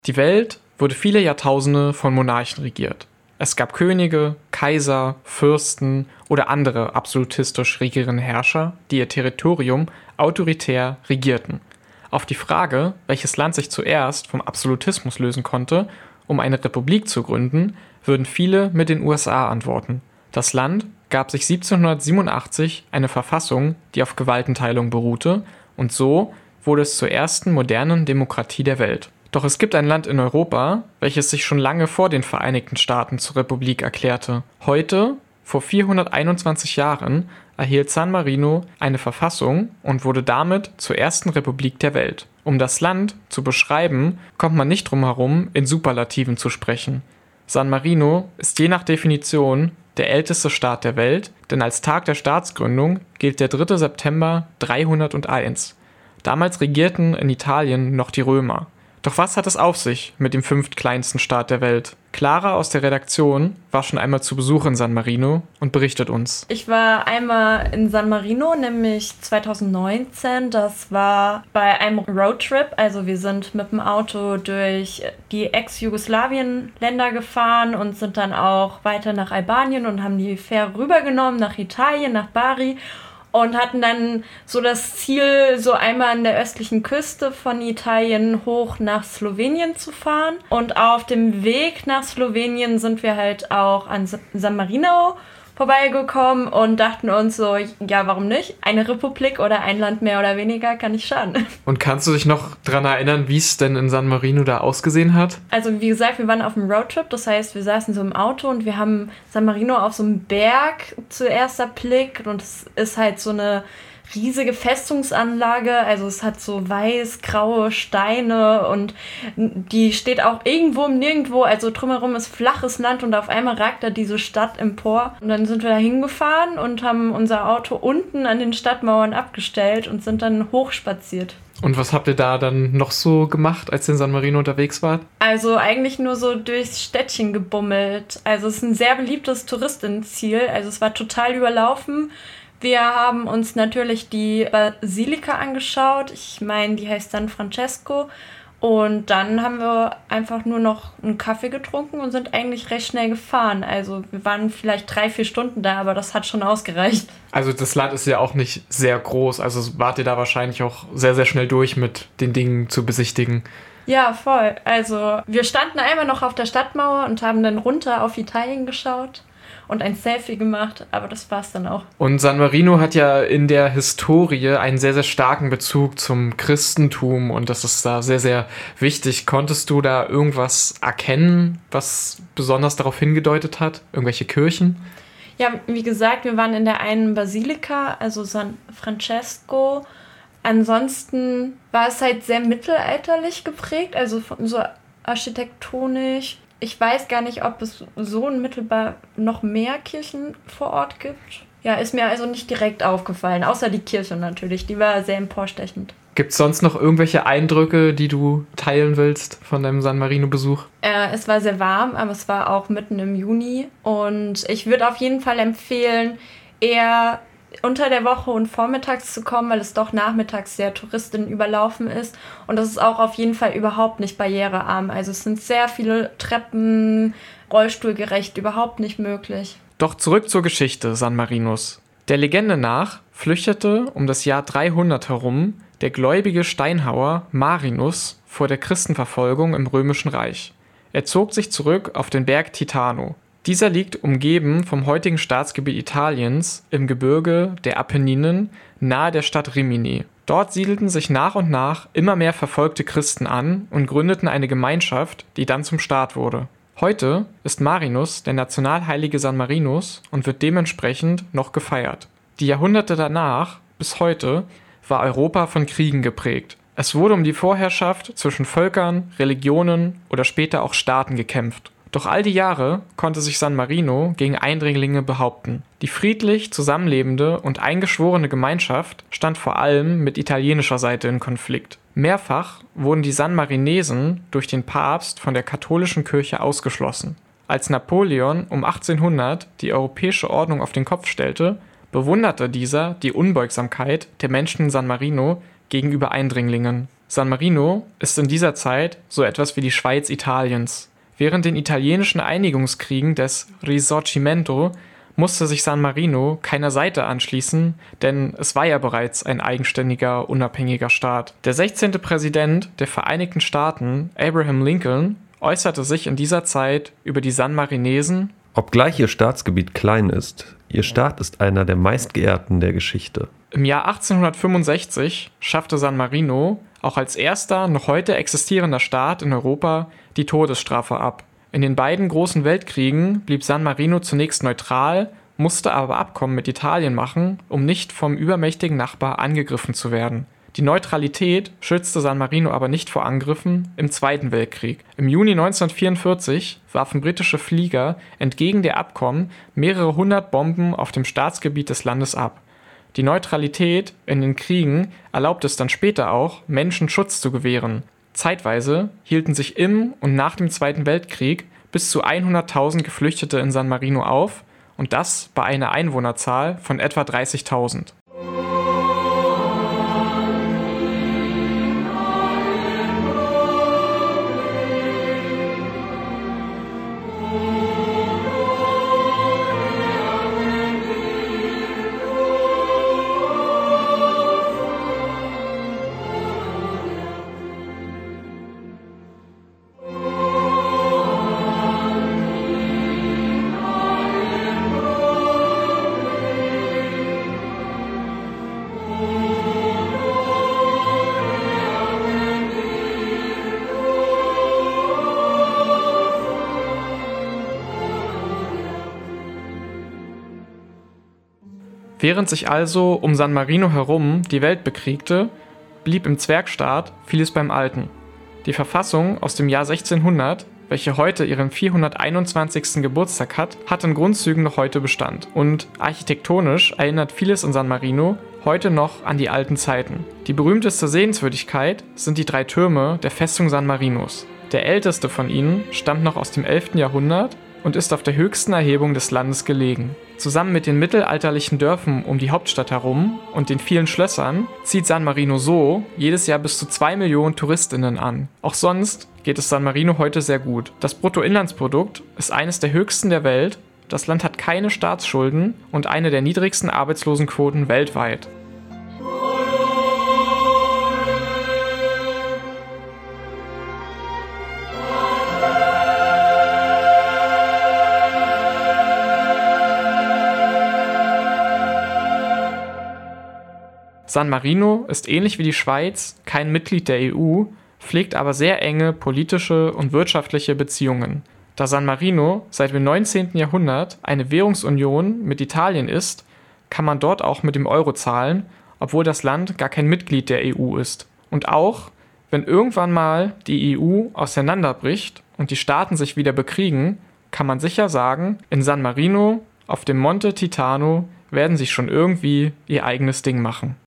Die Welt wurde viele Jahrtausende von Monarchen regiert. Es gab Könige, Kaiser, Fürsten oder andere absolutistisch regierende Herrscher, die ihr Territorium autoritär regierten. Auf die Frage, welches Land sich zuerst vom Absolutismus lösen konnte, um eine Republik zu gründen, würden viele mit den USA antworten. Das Land gab sich 1787 eine Verfassung, die auf Gewaltenteilung beruhte, und so wurde es zur ersten modernen Demokratie der Welt. Doch es gibt ein Land in Europa, welches sich schon lange vor den Vereinigten Staaten zur Republik erklärte. Heute, vor 421 Jahren, erhielt San Marino eine Verfassung und wurde damit zur ersten Republik der Welt. Um das Land zu beschreiben, kommt man nicht drum herum, in Superlativen zu sprechen. San Marino ist je nach Definition der älteste Staat der Welt, denn als Tag der Staatsgründung gilt der 3. September 301. Damals regierten in Italien noch die Römer. Doch was hat es auf sich mit dem fünftkleinsten Staat der Welt? Clara aus der Redaktion war schon einmal zu Besuch in San Marino und berichtet uns. Ich war einmal in San Marino, nämlich 2019. Das war bei einem Roadtrip. Also wir sind mit dem Auto durch die Ex-Jugoslawien-Länder gefahren und sind dann auch weiter nach Albanien und haben die Fähre rübergenommen nach Italien, nach Bari. Und hatten dann so das Ziel, so einmal an der östlichen Küste von Italien hoch nach Slowenien zu fahren. Und auf dem Weg nach Slowenien sind wir halt auch an San Marino vorbeigekommen und dachten uns so, ja, warum nicht? Eine Republik oder ein Land mehr oder weniger kann nicht schaden. Und kannst du dich noch daran erinnern, wie es denn in San Marino da ausgesehen hat? Also wie gesagt, wir waren auf einem Roadtrip, das heißt, wir saßen so im Auto und wir haben San Marino auf so einem Berg zuerst erblickt und es ist halt so eine riesige Festungsanlage, also es hat so weiß-graue Steine und die steht auch irgendwo im Nirgendwo, also drumherum ist flaches Land und auf einmal ragt da diese Stadt empor. Und dann sind wir da hingefahren und haben unser Auto unten an den Stadtmauern abgestellt und sind dann hochspaziert. Und was habt ihr da dann noch so gemacht, als ihr in San Marino unterwegs wart? Also eigentlich nur so durchs Städtchen gebummelt. Also es ist ein sehr beliebtes Touristenziel, also es war total überlaufen. Wir haben uns natürlich die Basilika angeschaut. Ich meine, die heißt San Francesco. Und dann haben wir einfach nur noch einen Kaffee getrunken und sind eigentlich recht schnell gefahren. Also wir waren vielleicht 3-4 Stunden da, aber das hat schon ausgereicht. Also das Land ist ja auch nicht sehr groß. Also wart ihr da wahrscheinlich auch sehr, sehr schnell durch mit den Dingen zu besichtigen. Ja, voll. Also wir standen einmal noch auf der Stadtmauer und haben dann runter auf Italien geschaut und ein Selfie gemacht, aber das war's dann auch. Und San Marino hat ja in der Historie einen sehr, sehr starken Bezug zum Christentum und das ist da sehr, sehr wichtig. Konntest du da irgendwas erkennen, was besonders darauf hingedeutet hat? Irgendwelche Kirchen? Ja, wie gesagt, wir waren in der einen Basilika, also San Francesco. Ansonsten war es halt sehr mittelalterlich geprägt, also so architektonisch. Ich weiß gar nicht, ob es so unmittelbar noch mehr Kirchen vor Ort gibt. Ja, ist mir also nicht direkt aufgefallen, außer die Kirche natürlich, die war sehr emporstechend. Gibt es sonst noch irgendwelche Eindrücke, die du teilen willst von deinem San Marino-Besuch? Es war sehr warm, aber es war auch mitten im Juni und ich würde auf jeden Fall empfehlen, eher unter der Woche und vormittags zu kommen, weil es doch nachmittags sehr Touristinnen überlaufen ist. Und das ist auch auf jeden Fall überhaupt nicht barrierearm. Also es sind sehr viele Treppen, rollstuhlgerecht, überhaupt nicht möglich. Doch zurück zur Geschichte San Marinos. Der Legende nach flüchtete um das Jahr 300 herum der gläubige Steinhauer Marinus vor der Christenverfolgung im Römischen Reich. Er zog sich zurück auf den Berg Titano. Dieser liegt umgeben vom heutigen Staatsgebiet Italiens im Gebirge der Apenninen nahe der Stadt Rimini. Dort siedelten sich nach und nach immer mehr verfolgte Christen an und gründeten eine Gemeinschaft, die dann zum Staat wurde. Heute ist Marinus der Nationalheilige San Marinos und wird dementsprechend noch gefeiert. Die Jahrhunderte danach, bis heute, war Europa von Kriegen geprägt. Es wurde um die Vorherrschaft zwischen Völkern, Religionen oder später auch Staaten gekämpft. Doch all die Jahre konnte sich San Marino gegen Eindringlinge behaupten. Die friedlich zusammenlebende und eingeschworene Gemeinschaft stand vor allem mit italienischer Seite in Konflikt. Mehrfach wurden die San Marinesen durch den Papst von der katholischen Kirche ausgeschlossen. Als Napoleon um 1800 die europäische Ordnung auf den Kopf stellte, bewunderte dieser die Unbeugsamkeit der Menschen in San Marino gegenüber Eindringlingen. San Marino ist in dieser Zeit so etwas wie die Schweiz Italiens. Während den italienischen Einigungskriegen des Risorgimento musste sich San Marino keiner Seite anschließen, denn es war ja bereits ein eigenständiger, unabhängiger Staat. Der 16. Präsident der Vereinigten Staaten, Abraham Lincoln, äußerte sich in dieser Zeit über die Sanmarinesen: Obgleich ihr Staatsgebiet klein ist, ihr Staat ist einer der meistgeehrten der Geschichte. Im Jahr 1865 schaffte San Marino auch als erster noch heute existierender Staat in Europa die Todesstrafe ab. In den beiden großen Weltkriegen blieb San Marino zunächst neutral, musste aber Abkommen mit Italien machen, um nicht vom übermächtigen Nachbar angegriffen zu werden. Die Neutralität schützte San Marino aber nicht vor Angriffen im Zweiten Weltkrieg. Im Juni 1944 warfen britische Flieger entgegen der Abkommen mehrere hundert Bomben auf dem Staatsgebiet des Landes ab. Die Neutralität in den Kriegen erlaubte es dann später auch, Menschen Schutz zu gewähren. Zeitweise hielten sich im und nach dem Zweiten Weltkrieg bis zu 100.000 Geflüchtete in San Marino auf, und das bei einer Einwohnerzahl von etwa 30.000. Während sich also um San Marino herum die Welt bekriegte, blieb im Zwergstaat vieles beim Alten. Die Verfassung aus dem Jahr 1600, welche heute ihren 421. Geburtstag hat in Grundzügen noch heute Bestand. Und architektonisch erinnert vieles in San Marino heute noch an die alten Zeiten. Die berühmteste Sehenswürdigkeit sind die 3 Türme der Festung San Marinos. Der älteste von ihnen stammt noch aus dem 11. Jahrhundert und ist auf der höchsten Erhebung des Landes gelegen. Zusammen mit den mittelalterlichen Dörfern um die Hauptstadt herum und den vielen Schlössern zieht San Marino so jedes Jahr bis zu 2 Millionen TouristInnen an. Auch sonst geht es San Marino heute sehr gut. Das Bruttoinlandsprodukt ist eines der höchsten der Welt, das Land hat keine Staatsschulden und eine der niedrigsten Arbeitslosenquoten weltweit. San Marino ist ähnlich wie die Schweiz kein Mitglied der EU, pflegt aber sehr enge politische und wirtschaftliche Beziehungen. Da San Marino seit dem 19. Jahrhundert eine Währungsunion mit Italien ist, kann man dort auch mit dem Euro zahlen, obwohl das Land gar kein Mitglied der EU ist. Und auch, wenn irgendwann mal die EU auseinanderbricht und die Staaten sich wieder bekriegen, kann man sicher sagen, in San Marino auf dem Monte Titano werden sie schon irgendwie ihr eigenes Ding machen.